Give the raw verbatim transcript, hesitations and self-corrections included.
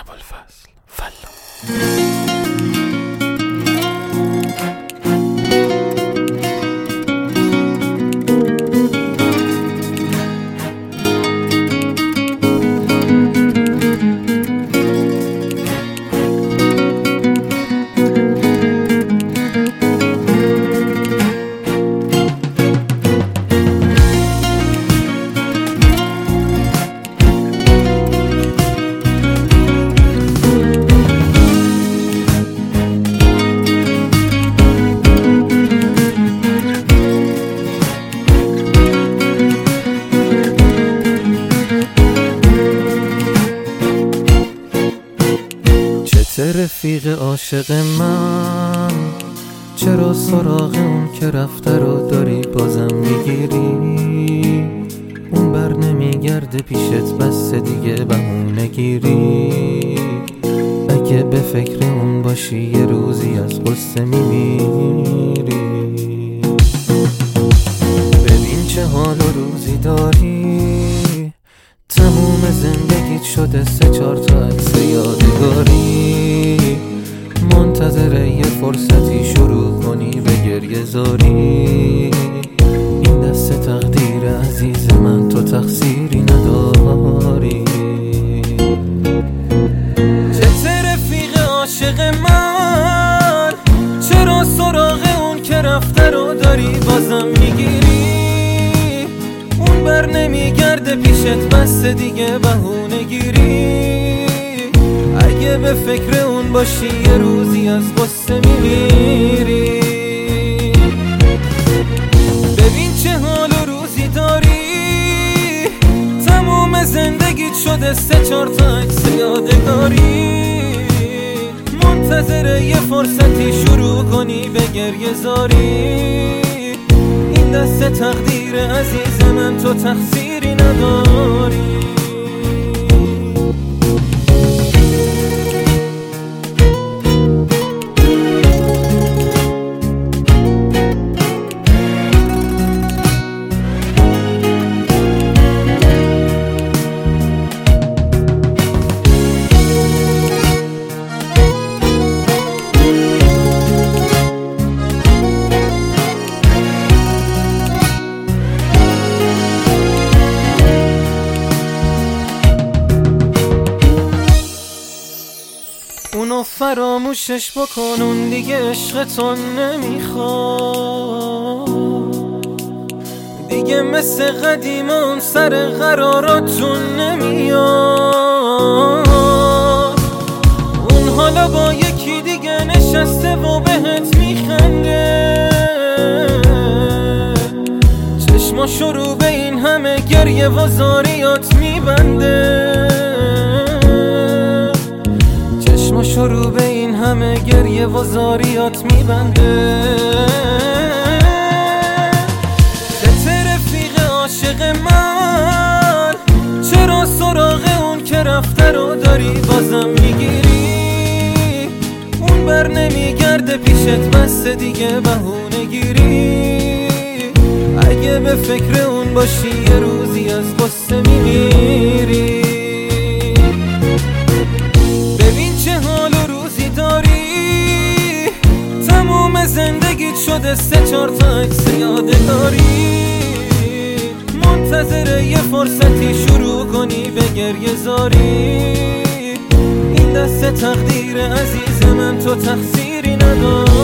ابوالفضل فلا. رفیق عاشق من، چرا سراغ اون که رفته رو داری بازم میگیری؟ اون بر نمیگرده پیشت بس دیگه بهونه گیری. اگه به فکر اون باشی یه روزی از قصه میمیری. ببین چه حال و روزی داری، تموم زندگیت شده سه چهار تا عکس یادگاری. منتظر یه فرصتی شروع کنی به گریه زاری. این دست تقدیر عزیز من، تو تقصیری نداری. چه رفیق عاشق من، چرا سراغ اون که رفته رو داری بازم میگیری؟ اون بر نمیگرده پیشت بس دیگه بهونه گیری. اگه به فکر اون باشی یه روزی از قصه میمیری. ببین چه حال و روزی داری، تموم زندگیت شده سه چهار تا عکس یادگاری. منتظر یه فرصتی شروع کنی به گریه زاری. این دست تقدیر عزیز من، تو تقصیری نداری. اونو فراموشش بکن، اون دیگه عشقتون نمیخواد. دیگه مثل قدیمون سر قراراتون نمیاد. اون حالا با یکی دیگه نشسته و بهت میخنده. چشماشو رو به این همه گریه و زاریات میبنده. شروع به این همه گریه و زاریات میبنده. چه رفیق عاشق من، چرا سراغ اون که رفته رو داری بازم میگیری؟ اون بر نمیگرده پیشت بس دیگه بهونه گیری. اگه به فکر اون باشی یه روزی از قصه میمیری. زندگیت شده سه چهار تا عکس یادگاری. منتظر یه فرصتی شروع کنی به گریه زاری. این دست تقدیر عزیز من، تو تقصیری نداری.